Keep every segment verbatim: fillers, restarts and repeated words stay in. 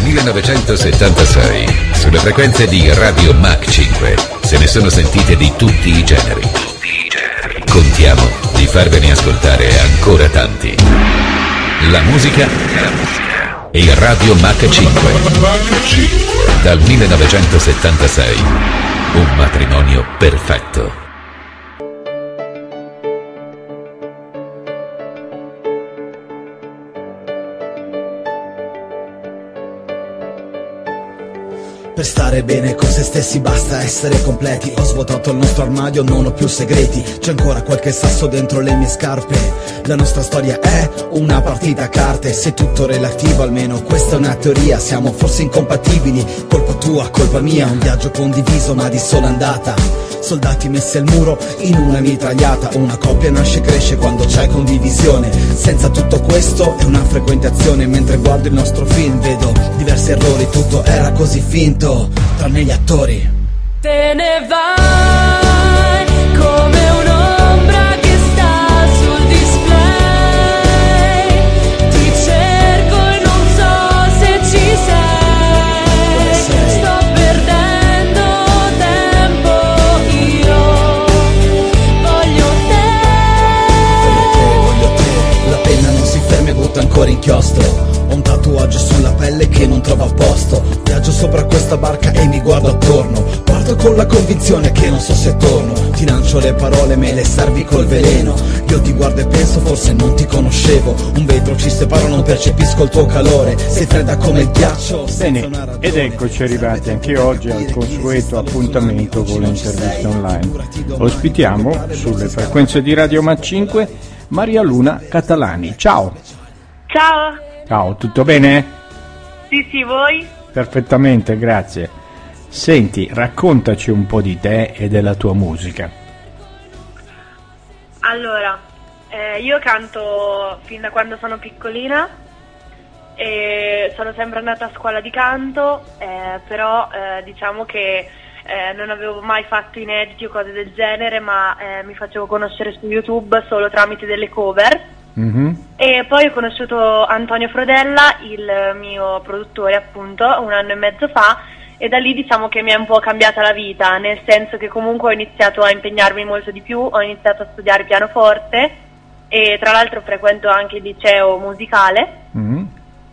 millenovecentosettantasei, sulle frequenze di Radio Mach cinque, se ne sono sentite di tutti i generi. Contiamo di farvene ascoltare ancora tanti. La musica e Radio Mach cinque. Dal millenovecentosettantasei, un matrimonio perfetto. Per stare bene con se stessi basta essere completi. Ho svuotato il nostro armadio, non ho più segreti. C'è ancora qualche sasso dentro le mie scarpe. La nostra storia è una partita a carte. Se tutto relativo, almeno questa è una teoria. Siamo forse incompatibili, colpa tua, colpa mia. Un viaggio condiviso ma di sola andata. Soldati messi al muro in una mitragliata. Una coppia nasce e cresce quando c'è condivisione. Senza tutto questo è una frequentazione. Mentre guardo il nostro film vedo diversi errori. Tutto era così finto, tranne gli attori. Te ne vai come un'ombra che sta sul display. Ti cerco e non so se ci sei. Sto perdendo tempo io. Voglio te. Voglio te, voglio te. La penna non si ferma e butta ancora inchiostro. Ho un tatuaggio sulla pelle che non trovo a posto. Viaggio sopra questa barca e mi guardo attorno. Guardo con la convinzione che non so se torno. Ti lancio le parole, me le servi col veleno. Io ti guardo e penso forse non ti conoscevo. Un vetro ci separa, non percepisco il tuo calore. Sei fredda come il ghiaccio. Bene, ed eccoci arrivati anche oggi al consueto appuntamento con l'intervista online. Ospitiamo sulle frequenze di Radio Mach cinque Maria Luna Catalani. Ciao. Ciao. Ciao, tutto bene? Sì, sì, voi? Perfettamente, grazie. Senti, raccontaci un po' di te e della tua musica. Allora, eh, io canto fin da quando sono piccolina e sono sempre andata a scuola di canto, eh, però eh, diciamo che eh, non avevo mai fatto inediti o cose del genere, ma eh, mi facevo conoscere su YouTube solo tramite delle cover. Mm-hmm. E poi ho conosciuto Antonio Frodella, il mio produttore appunto, un anno e mezzo fa, e da lì diciamo che mi è un po' cambiata la vita, nel senso che comunque ho iniziato a impegnarmi molto di più, ho iniziato a studiare pianoforte e tra l'altro frequento anche il liceo musicale. Mm-hmm.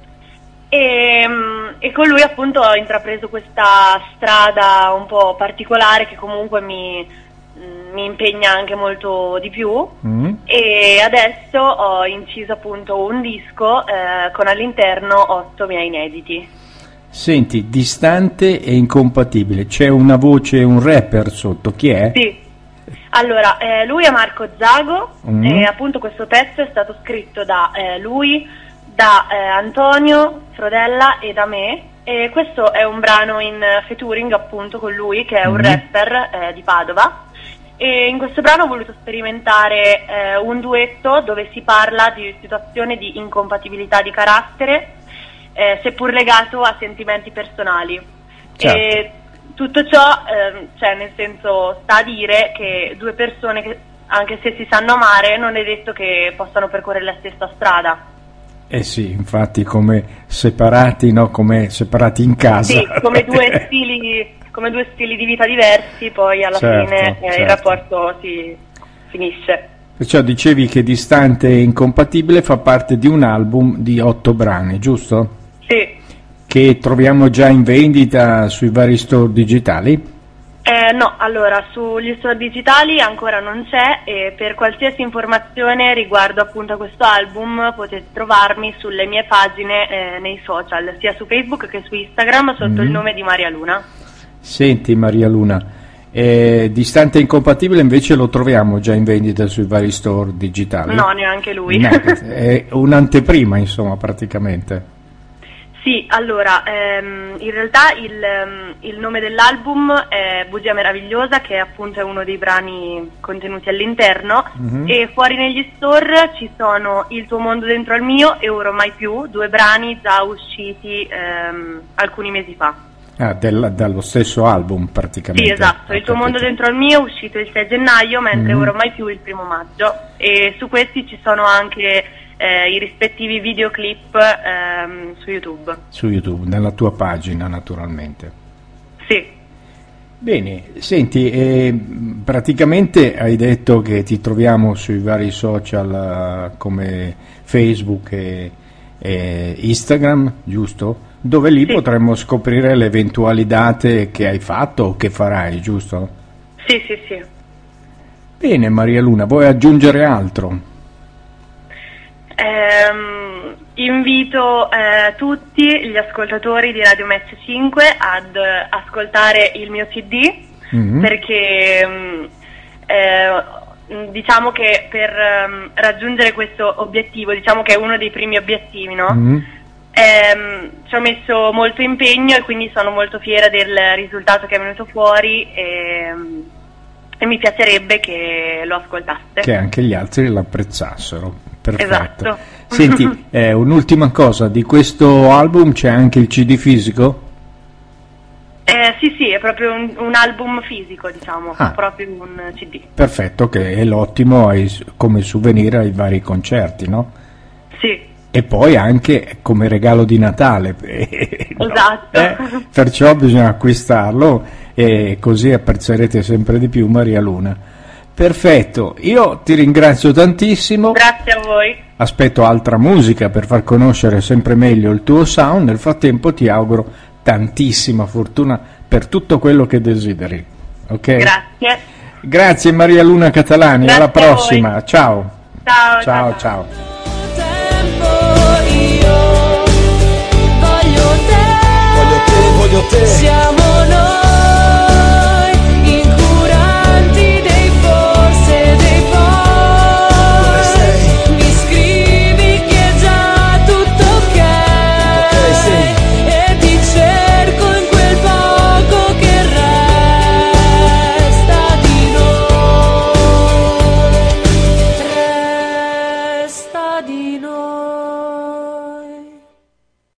e, e con lui appunto ho intrapreso questa strada un po' particolare che comunque mi mi impegna anche molto di più. Mm. E adesso ho inciso appunto un disco eh, con all'interno otto miei inediti. Senti, distante e incompatibile, c'è una voce, un rapper sotto, chi è? Sì, allora eh, lui è Marco Zago. Mm. E appunto questo testo è stato scritto da eh, lui, da eh, Antonio Frodella e da me. E questo è un brano in featuring appunto con lui, che è un mm. rapper eh, di Padova. E in questo brano ho voluto sperimentare eh, un duetto dove si parla di situazione di incompatibilità di carattere, eh, seppur legato a sentimenti personali. Certo. E tutto ciò, eh, cioè nel senso, sta a dire che due persone che anche se si sanno amare non è detto che possano percorrere la stessa strada. Eh sì, infatti come separati, no? Come separati in casa. Sì, come due stili... come due stili di vita diversi, poi alla certo, fine eh, certo. il rapporto si finisce. Perciò dicevi che Distante e Incompatibile fa parte di un album di otto brani, giusto? Sì. Che troviamo già in vendita sui vari store digitali? Eh, no, allora sugli store digitali ancora non c'è, e per qualsiasi informazione riguardo appunto a questo album potete trovarmi sulle mie pagine eh, nei social, sia su Facebook che su Instagram sotto mm. il nome di Maria Luna. Senti Maria Luna, eh, Distante e Incompatibile invece lo troviamo già in vendita sui vari store digitali? No, neanche lui. No, è un'anteprima insomma praticamente. Sì, allora, ehm, in realtà il, um, il nome dell'album è Bugia Meravigliosa, che appunto è uno dei brani contenuti all'interno, mm-hmm. e fuori negli store ci sono Il tuo mondo dentro al mio e Ora mai più, due brani già usciti ehm, alcuni mesi fa. Ah, del, dallo stesso album praticamente. Sì, esatto, Il tuo mondo dentro al mio è uscito il sei gennaio, mentre mm-hmm. Ora mai più il primo maggio, e su questi ci sono anche eh, i rispettivi videoclip ehm, su YouTube. Su YouTube, nella tua pagina naturalmente. Sì. Bene, senti, eh, praticamente hai detto che ti troviamo sui vari social uh, come Facebook e, e Instagram, giusto? Dove lì sì. potremmo scoprire le eventuali date che hai fatto o che farai, giusto? Sì, sì, sì. Bene, Maria Luna, vuoi aggiungere altro? Ehm, invito eh, tutti gli ascoltatori di Radio Match cinque ad eh, ascoltare il mio C D, mm-hmm. perché mh, eh, diciamo che per um, raggiungere questo obiettivo, diciamo che è uno dei primi obiettivi, no? Mm-hmm. Ehm, ci ho messo molto impegno e quindi sono molto fiera del risultato che è venuto fuori e, e mi piacerebbe che lo ascoltaste. Che anche gli altri l'apprezzassero. Perfetto. Esatto. Senti, eh, un'ultima cosa, di questo album c'è anche il C D fisico? Eh, sì, sì, è proprio un, un album fisico, diciamo, ah. proprio un C D. Perfetto, che è l'ottimo ai, come souvenir ai vari concerti, no? Sì. E poi anche come regalo di Natale. Esatto. Eh, perciò bisogna acquistarlo e così apprezzerete sempre di più Maria Luna. Perfetto, io ti ringrazio tantissimo. Grazie a voi. Aspetto altra musica per far conoscere sempre meglio il tuo sound. Nel frattempo ti auguro tantissima fortuna per tutto quello che desideri. Ok? Grazie. Grazie Maria Luna Catalani, Grazie alla prossima. Ciao. Ciao. Ciao, ciao. ciao. Voglio te, voglio te. Siamo noi, incuranti dei forse e dei poi. Dove sei? Mi scrivi che è già tutto ok. Ok, sì. E ti cerco in quel poco che resta di noi. Resta di noi.